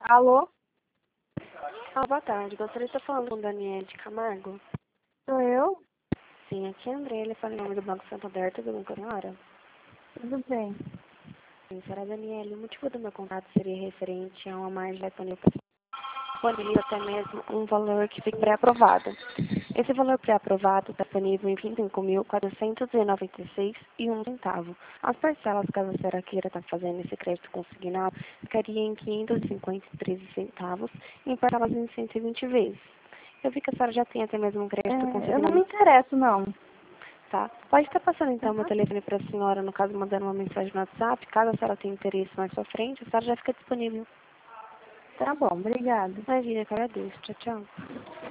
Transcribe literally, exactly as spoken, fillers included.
Alô? Ah, boa tarde. Gostaria de estar falando com o Daniel de Camargo. Sou eu? Sim, aqui é a André, ele fala em nome do Banco Santander, tudo bem com a senhora? Tudo bem. Sim, senhora Daniela, o motivo do meu contato seria referente a uma margem disponível disponível até mesmo um valor que fique pré-aprovado. Esse valor pré-aprovado está disponível em vinte e cinco mil quatrocentos e noventa e seis e um centavo. As parcelas, caso a senhora queira estar fazendo esse crédito consignado, ficaria em quinhentos e cinquenta e três centavos, em parcelas em cento e vinte vezes. Eu vi que a senhora já tem até mesmo um crédito É, eu não me consignado. interesso, não. Tá. Pode estar passando então meu Tá? telefone para a senhora, no caso mandando uma mensagem no WhatsApp, caso a senhora tenha interesse mais pra frente, a senhora já fica disponível. Tá bom, obrigada. Imagina, eu agradeço. Tchau, tchau.